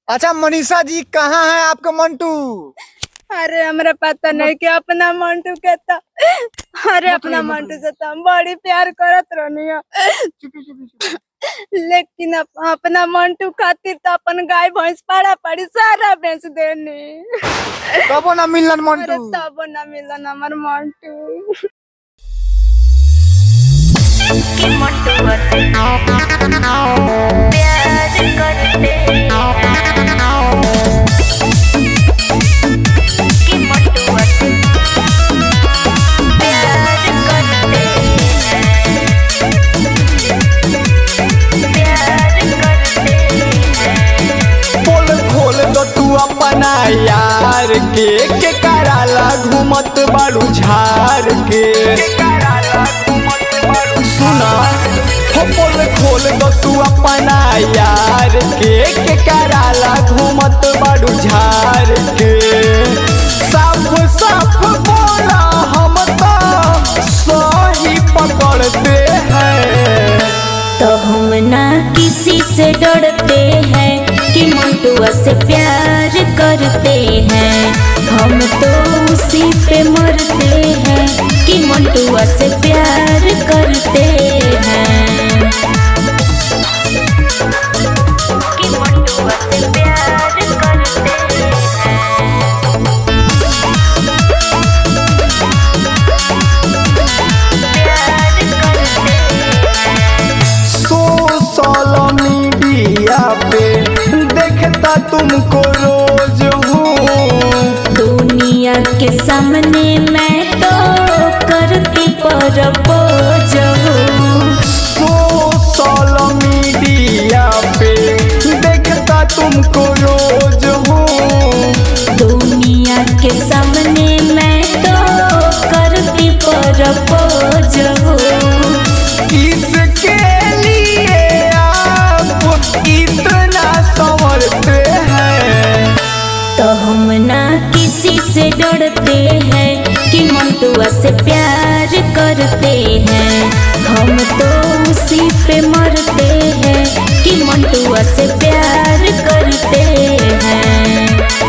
अच्छा मनीषा जी कहाँ है आपका मंटू? अरे हमरा पता नहीं कि अपना मंटू के तो अरे अपना मंटू से तो हम बड़ी प्यार करत रहनी है। लेकिन अपना मंटू खातिर तो अपन गाय भैंस पाड़ा पड़ी सारा बेच देनी। कबो ना मिलन अरे मंटू। तब ना मिलन हमार मंटू। कि मंटू से प्यार करते कि मंटू से प्यार करते प्यार करते बोल खोल दो तू अपना यार के कराला घूमत बालू झार के सुना हो। बोल खोल दो तू अपना यार के कराला घूमत बालू झार के। साफ साफ बोला हम तो सही पकड़ते हैं। तो हम ना किसी से डरते हैं कि मंटुआ से प्यार करते हैं। हम तो उसी पे मरते हैं कि मंटुआ से प्यार करते हैं कि मंटुआ से प्यार करते सोशल मीडिया पे देखता तुमको रोज हूँ। दुनिया के सामने मैं तो करती प्रपोज हूँ। सोशल मीडिया पे देखता तुमको रोज हूँ। दुनिया के सामने मैं तो करती प्रपोज हूँ। इसके लिए आप इतना संवरते हैं। तो हम ना किसी से डरते हैं कि मंटुआ से प्यार करते हैं। हम तो उसी पे मरते हैं कि मंटुआ से प्यार करते हैं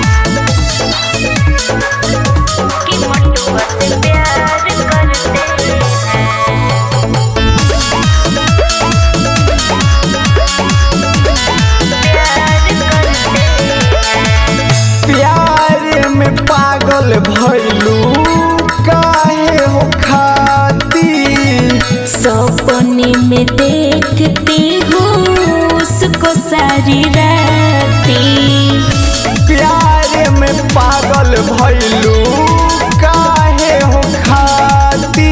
कि मंटुआ से प्यार करते हैं प्यार करते हैं प्यार में पागल भइलू काहे हो खाती। सपने में देखती हूँ उसको सारी राती। प्यार में पागल भइलू काहे हो खाती।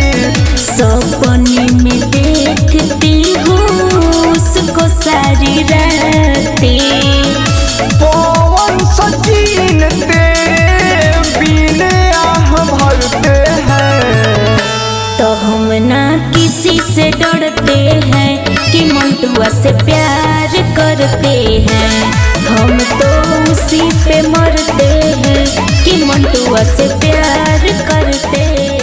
सपने में देखती हूँ उसको सारी राती। पवन सचिन तेरे बिन आह भरते हैं। तो हम ना किसी से डरते हैं कि मंटुआ से प्यार करते हैं। हम तो उसी पे मरते हैं कि मंटुआ से प्यार करते हैं।